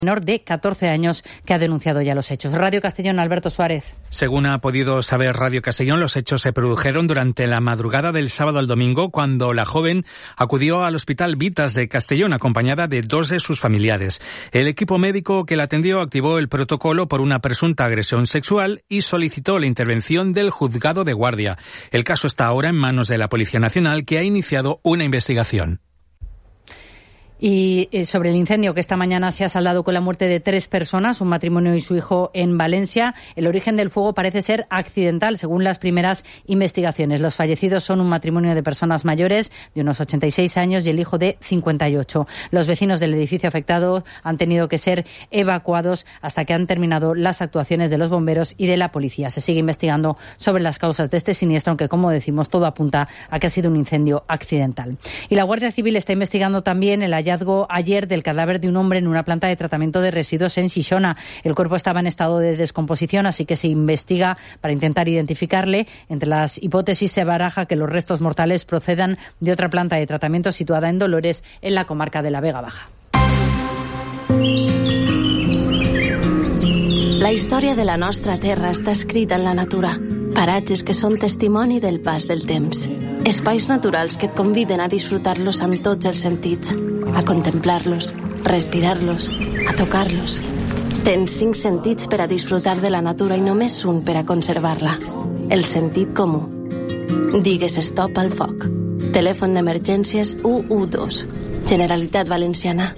menor de 14 años que ha denunciado ya los hechos. Radio Castellón, Alberto Suárez. Según ha podido saber Radio Castellón, los hechos se produjeron durante la madrugada del sábado al domingo, cuando la joven acudió al Hospital Vitas de Castellón acompañada de 2 de sus familiares. El equipo médico que la atendió activó el protocolo por una presunta agresión sexual y solicitó la intervención del juzgado de guardia. El caso está ahora en manos de la Policía Nacional, que ha iniciado una investigación. Y sobre el incendio que esta mañana se ha saldado con la muerte de 3 personas, un matrimonio y su hijo en Valencia. El origen del fuego parece ser accidental, según las primeras investigaciones. Los fallecidos son un matrimonio de personas mayores de unos 86 años y el hijo de 58. Los vecinos del edificio afectado han tenido que ser evacuados hasta que han terminado las actuaciones de los bomberos y de la policía. Se sigue investigando sobre las causas de este siniestro, aunque, como decimos, todo apunta a que ha sido un incendio accidental. Y la Guardia Civil está investigando también el hallazgo ayer del cadáver de un hombre en una planta de tratamiento de residuos en Xixona. El cuerpo estaba en estado de descomposición, así que se investiga para intentar identificarle. Entre las hipótesis se baraja que los restos mortales procedan de otra planta de tratamiento situada en Dolores, en la comarca de la Vega Baja. La història de la nostra terra està escrita en la natura. Paratges que són testimoni del pas del temps. Espais naturals que et conviden a disfrutar-los amb tots els sentits, a contemplar-los, respirar-los, a tocar-los. Tens 5 sentits per a disfrutar de la natura i només un per a conservar-la. El sentit comú. Digues stop al foc. Telèfon d'emergències 112. Generalitat Valenciana.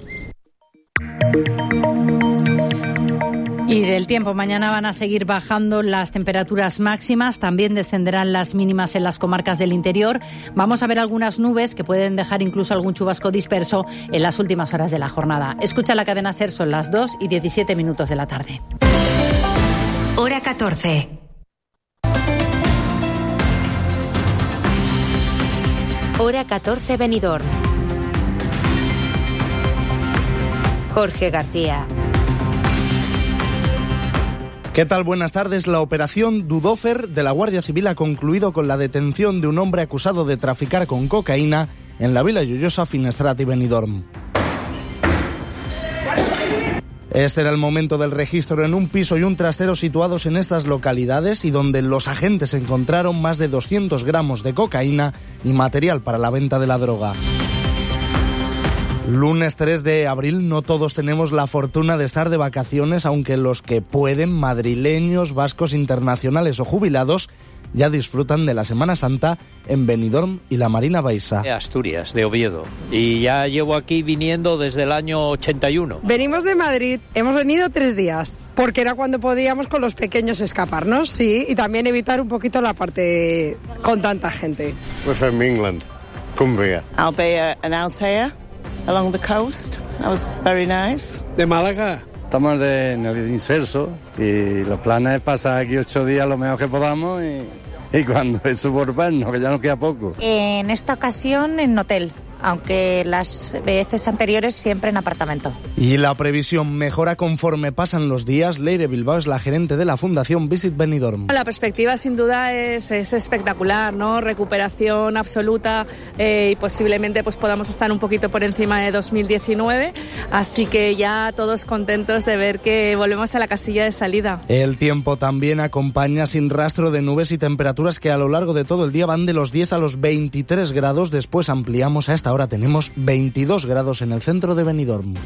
Y del tiempo, mañana van a seguir bajando las temperaturas máximas, también descenderán las mínimas en las comarcas del interior. Vamos a ver algunas nubes que pueden dejar incluso algún chubasco disperso en las últimas horas de la jornada. Escucha la cadena SER, son las 2:17 de la tarde. Hora 14. Hora 14 Benidorm. Jorge García. ¿Qué tal? Buenas tardes. La operación Dudofer de la Guardia Civil ha concluido con la detención de un hombre acusado de traficar con cocaína en la Vila Joiosa, Finestrat y Benidorm. Este era el momento del registro en un piso y un trastero situados en estas localidades y donde los agentes encontraron más de 200 gramos de cocaína y material para la venta de la droga. Lunes 3 de abril, no todos tenemos la fortuna de estar de vacaciones, aunque los que pueden, madrileños, vascos, internacionales o jubilados, ya disfrutan de la Semana Santa en Benidorm y la Marina Baixa. De Asturias, de Oviedo, y ya llevo aquí viniendo desde el año 81. Venimos de Madrid, hemos venido 3 días, porque era cuando podíamos con los pequeños escaparnos, sí, y también evitar un poquito la parte con tanta gente. We're from England, Cumbria. I'll be an outsider along the coast. That was very nice. De Málaga. Estamos en el inserso y los planes es pasar aquí 8 días lo mejor que podamos y cuando eso volvernos, que ya nos queda poco. En esta ocasión en hotel, aunque las veces anteriores siempre en apartamento. Y la previsión mejora conforme pasan los días. Leire Bilbao es la gerente de la Fundación Visit Benidorm. La perspectiva sin duda es espectacular, ¿no? Recuperación absoluta y posiblemente pues podamos estar un poquito por encima de 2019, así que ya todos contentos de ver que volvemos a la casilla de salida. El tiempo también acompaña sin rastro de nubes y temperaturas que a lo largo de todo el día van de los 10 a los 23 grados, después ampliamos a esta hora tenemos 22 grados en el centro de Benidorm.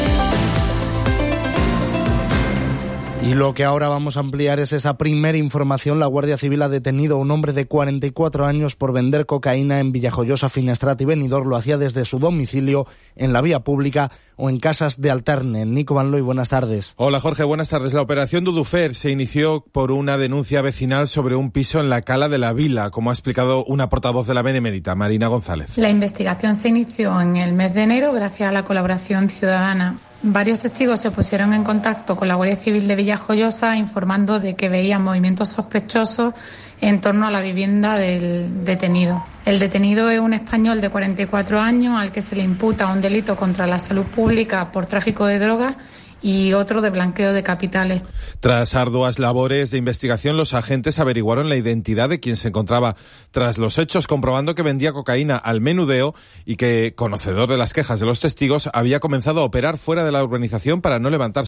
Y lo que ahora vamos a ampliar es esa primera información. La Guardia Civil ha detenido a un hombre de 44 años por vender cocaína en Villajoyosa, Finestrat y Benidorm. Lo hacía desde su domicilio, en la vía pública o en casas de alterne. Nico Van Looy, buenas tardes. Hola Jorge, buenas tardes. La operación Dudofer se inició por una denuncia vecinal sobre un piso en la Cala de la Vila, como ha explicado una portavoz de la Benemérita, Marina González. La investigación se inició en el mes de enero gracias a la colaboración ciudadana. Varios testigos se pusieron en contacto con la Guardia Civil de Villajoyosa informando de que veían movimientos sospechosos en torno a la vivienda del detenido. El detenido es un español de 44 años al que se le imputa un delito contra la salud pública por tráfico de drogas y otro de blanqueo de capitales. Tras arduas labores de investigación, los agentes averiguaron la identidad de quien se encontraba tras los hechos, comprobando que vendía cocaína al menudeo y que, conocedor de las quejas de los testigos, había comenzado a operar fuera de la urbanización para no levantar